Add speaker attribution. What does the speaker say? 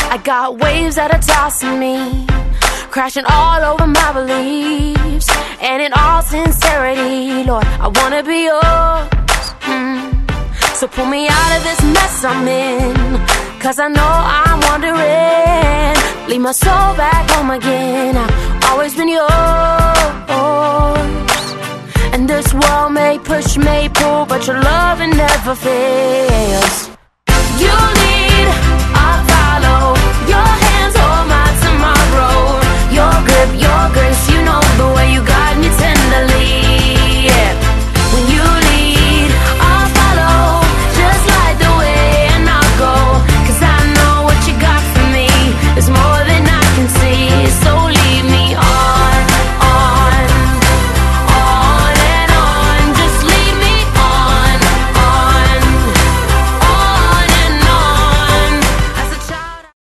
Speaker 1: I got waves that are tossing me, crashing all over my beliefs. And in all sincerity, Lord, I wanna be yours. So pull me out of this mess I'm in, 'cause I know I'm wandering. Lead my soul back home again. I've always been yours. And this world may push, may pull, but your love, it never fails.